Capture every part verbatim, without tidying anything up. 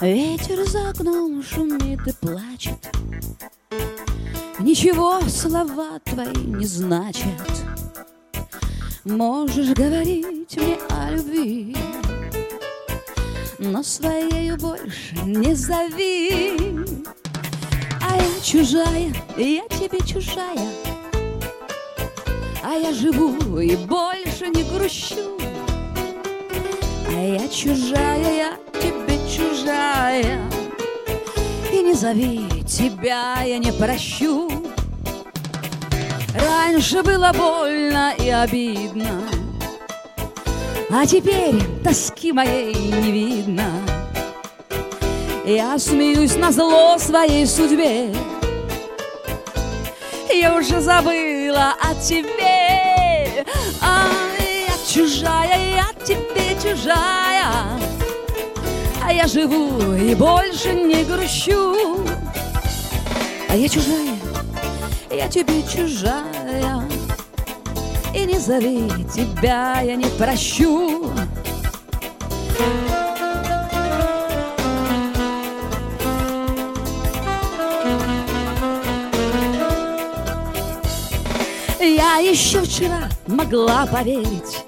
Ветер за окном шумит и плачет. Ничего слова твои не значат. Можешь говорить мне о любви, но своею больше не зови. А я чужая, я тебе чужая, а я живу и больше не грущу. А я чужая, я тебе чужая, и не зови, тебя я не прощу. Раньше было больно и обидно, а теперь тоски моей не видно. Я смеюсь назло своей судьбе, я уже забыла о тебе. А я чужая, я тебе чужая, а я живу и больше не грущу. А я чужая, я тебе чужая, и не зови, тебя я не прощу. Я еще вчера могла поверить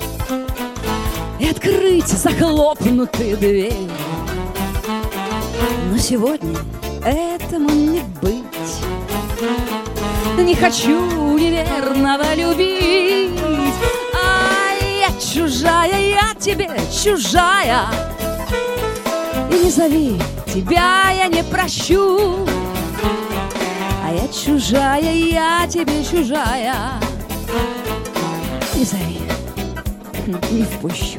и открыть захлопнутые двери, но сегодня этому не быть. Не хочу неверного любить. А я чужая, я тебе чужая, и не зови, тебя я не прощу. А я чужая, я тебе чужая, не зови, не впущу.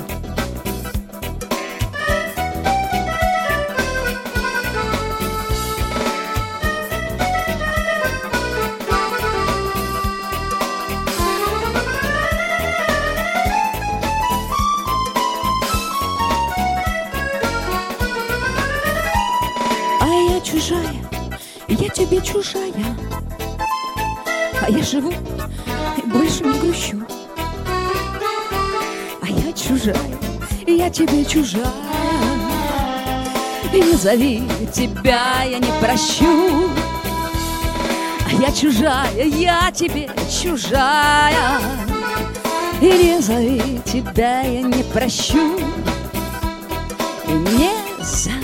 Чужая, я тебе чужая, а я живу и больше не грущу. А я чужая, я тебе чужая, и не зови, тебя я не прощу. А я чужая, я тебе чужая, и не зови, тебя я не прощу. И не зови.